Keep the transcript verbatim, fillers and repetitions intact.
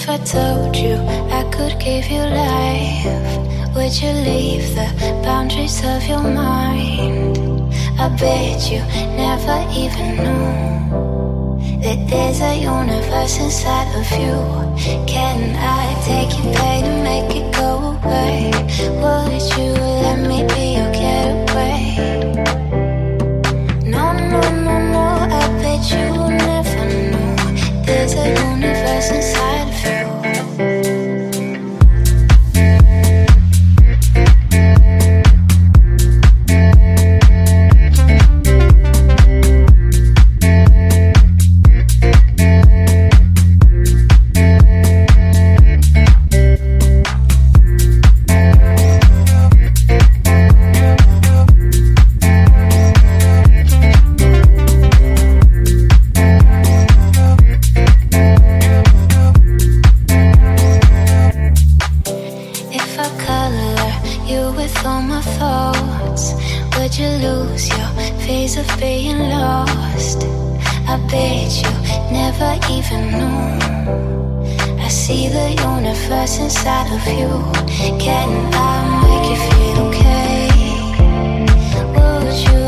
If I told you I could give you life, would you leave the boundaries of your mind? I bet you never even knew that there's a universe inside of you. Can I take your pain and make it go away? Would you let me be your getaway? No, no, no, no, I bet you never knew there's a universe inside of you. Inside of you, can I make you feel okay? Would you